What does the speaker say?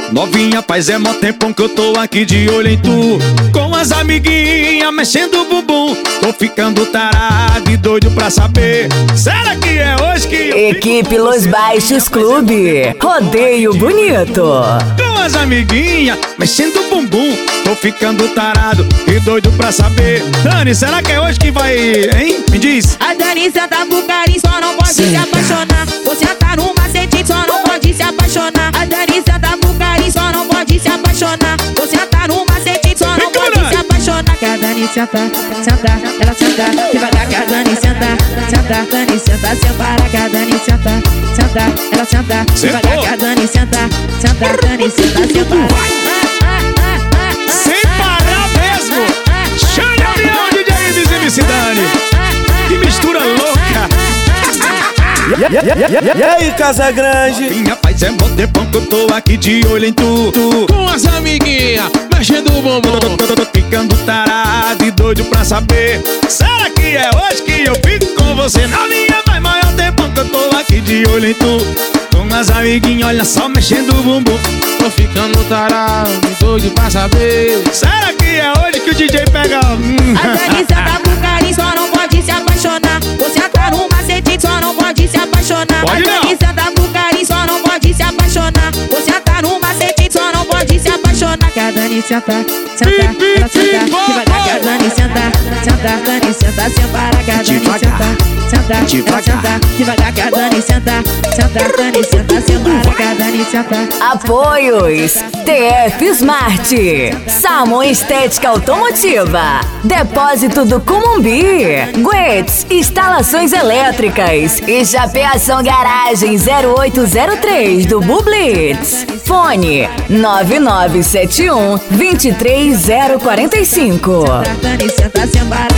Novinha, faz mó tempão que eu tô aqui de olho em tu. Com as amiguinhas mexendo o bumbum. Tô ficando tarado e doido pra saber. Será que é hoje que eu Equipe Los Baixos Clube, rodeio bonito. Com as amiguinhas mexendo o bumbum. Tô ficando tarado e doido pra saber. Dani, será que é hoje que vai, hein? Me diz. A Dani senta pro carinho, só não pode se apaixonar. Você tá no macete, só não pode se apaixonar. A Dani senta pro carinho, só não pode se apaixonar. Você tá no macete, só não pode se apaixonar. Que a Dani senta, senta, ela senta devagar. Que a Dani senta, senta, Dani senta, sem parar. Que a Dani senta, senta, ela senta devagar. Que a Dani senta, senta, Dani senta, sem parar. Sem parar mesmo. Chame a Leão, DJ Ives e MC Dani. Que mistura louca. E aí, Casagrande? Minha paz, é mó tempão que eu tô aqui de olho em tu. Com as amiguinhas mexendo o bumbum. Tô ficando tarado e doido pra saber. Será que é hoje que eu fico com você? Novinha, faz maior tempão que eu tô aqui de olho em tu. Com as amiguinhas, olha só, mexendo o bumbum. Tô ficando tarado e doido pra saber. Será que é hoje que o DJ pega? A Dani senta pro carinho, só não pode se apaixonar. Você tá no macete, só não pode se apaixonar. Pode não. A Dani senta pro carinho, só não pode se apaixonar. Você tá no macete, só não pode se apaixonar. Que a Dani senta, senta, ela senta devagar. Que a Dani senta, senta, Dani senta, sem parar. Que a Dani senta, senta, ela senta devagar. Que a Dani senta, senta, Dani senta, sem parar. Que a Dani senta. Apoios TF Smart, Salmon Estética Automotiva, Depósito do Cumumbi, Guedes Instalações Elétricas e Chapeação Garagem 0803 do Bublitz. Fone 9971 23045. Dani senta, sem parar.